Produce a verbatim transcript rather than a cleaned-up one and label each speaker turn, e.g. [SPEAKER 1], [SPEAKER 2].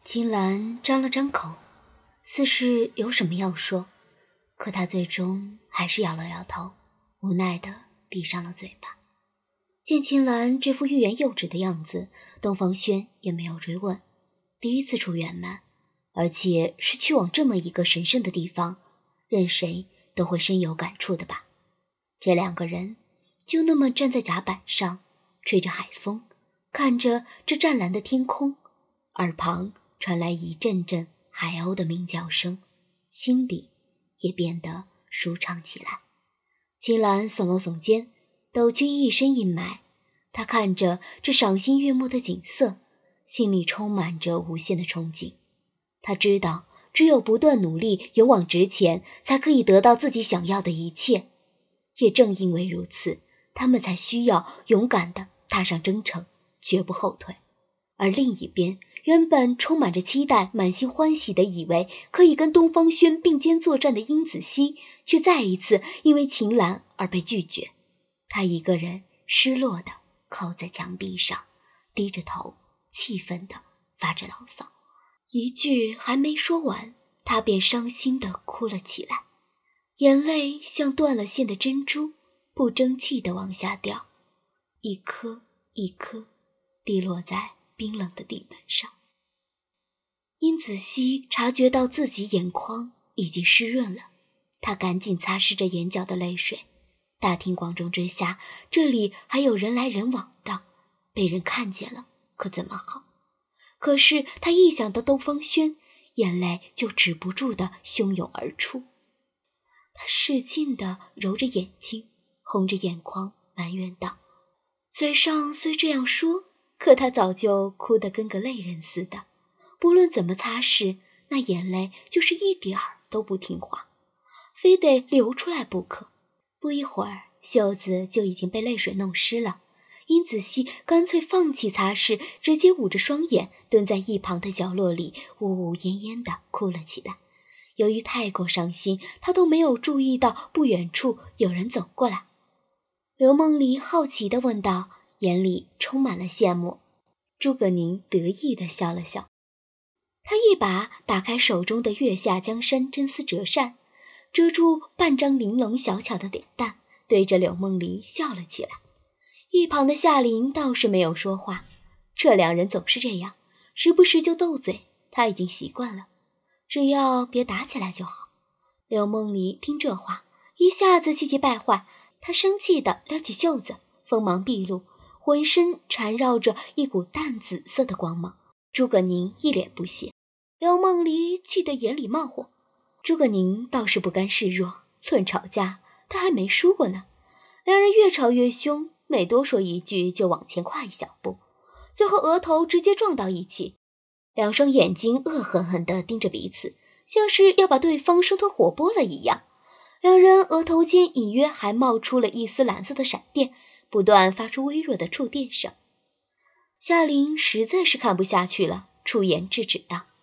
[SPEAKER 1] 秦岚张了张口，似是有什么要说，可她最终还是摇了摇头，无奈地闭上了嘴巴。见秦岚这副欲言又止的样子，东方轩也没有追问。第一次出远门，而且是去往这么一个神圣的地方，任谁都会深有感触的吧。这两个人就那么站在甲板上，吹着海风，看着这湛蓝的天空，耳旁传来一阵阵海鸥的鸣叫声，心里也变得舒畅起来。秦岚耸了耸肩，抖去一身阴霾，她看着这赏心悦目的景色，心里充满着无限的憧憬。她知道只有不断努力，勇往直前，才可以得到自己想要的一切。也正因为如此，他们才需要勇敢地踏上征程，绝不后退。而另一边，原本充满着期待，满心欢喜地以为可以跟东方轩并肩作战的殷子熙，却再一次因为秦岚而被拒绝。他一个人失落地靠在墙壁上，低着头，气愤地发着牢骚。一句还没说完，他便伤心地哭了起来，眼泪像断了线的珍珠，不争气地往下掉，一颗一颗滴落在冰冷的地板上。殷子熙察觉到自己眼眶已经湿润了，他赶紧擦拭着眼角的泪水。大庭广众之下，这里还有人来人往的，被人看见了可怎么好？可是他一想到东方轩，眼泪就止不住地汹涌而出。他使劲地揉着眼睛，红着眼眶，埋怨道，嘴上虽这样说，可他早就哭得跟个泪人似的，不论怎么擦拭，那眼泪就是一点儿都不听话，非得流出来不可。不一会儿，袖子就已经被泪水弄湿了。殷子熙干脆放弃擦拭，直接捂着双眼，蹲在一旁的角落里，呜呜咽咽地哭了起来。由于太过伤心，他都没有注意到不远处有人走过来。刘梦离好奇地问道，眼里充满了羡慕。诸葛宁得意地笑了笑，他一把打开手中的月下江山真丝折扇，遮住半张玲珑小巧的脸蛋，对着柳梦离笑了起来。一旁的夏琳倒是没有说话，这两人总是这样，时不时就斗嘴，他已经习惯了，只要别打起来就好。柳梦离听这话，一下子气急败坏，他生气地撩起袖子，锋芒毕露，浑身缠绕着一股淡紫色的光芒。诸葛宁一脸不屑，柳梦离气得眼里冒火。诸葛宁倒是不甘示弱，论吵架他还没输过呢。两人越吵越凶，每多说一句就往前跨一小步，最后额头直接撞到一起，两双眼睛恶狠狠地盯着彼此，像是要把对方生吞活剥了一样。两人额头间隐约还冒出了一丝蓝色的闪电，不断发出微弱的触电声。夏琳实在是看不下去了，出言制止道，